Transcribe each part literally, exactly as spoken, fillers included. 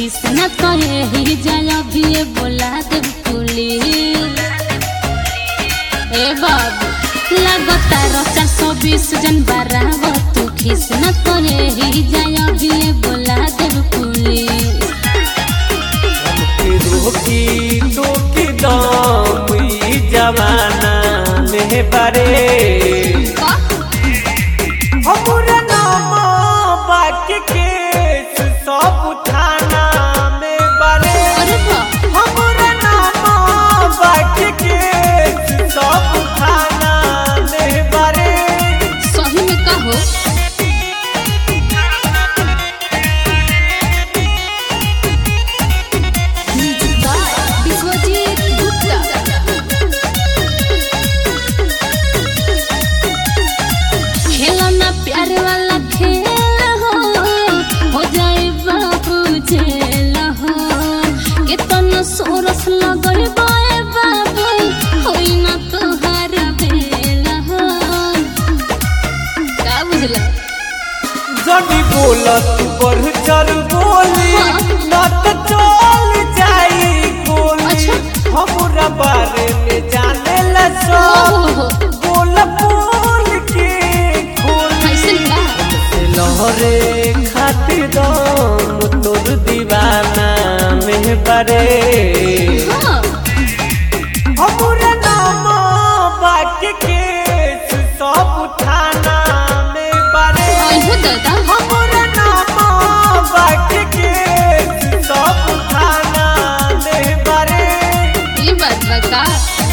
खिसना कहे ही जाया भी ये बोला दे पुलिस। ए बाबू लगता रो चार सौ बीस जन बराबर तू खिसना कहे ही जाया भी ये बोला दे पुलिस। रोकी टोकी दाम ई जमाना में बरे हमरा नाम बाकी केस सब थाना में बरे हमरा नाम बाकी केस सब थाना में बरे। सही में कहो प्यार वाला खेल हो हो जाए बाबू जेल हो कितना सोरस लगल बाए बाबू होई ना तोहार बेल हो। का बुझला जनी बोलत बढ़ चढ़ बोली ना तो चल जाई गोली। हमरा बारे में जाने ला सब बोल बोल के लहरे खातिर दम तोर दीवाना में बरे हमरा नाम बाकी केस सब थाना में बरे हमरा नाम बाकी केस सब थाना में बरे। ये बात बता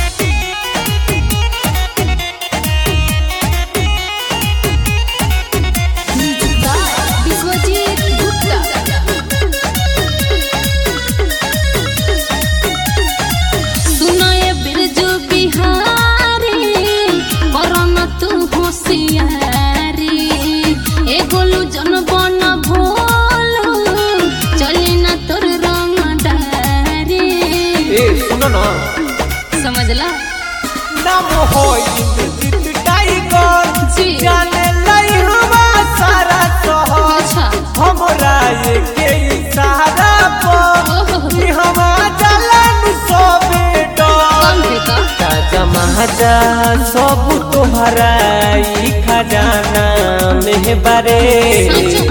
समझला नाम हो इंद्रजीत टाइगर जाने लाई हवा सारा शहर हमरा के इशारा पर हवा जलन सबे डर ताजा महाजा सब तोहरा ई खजाना में बरे।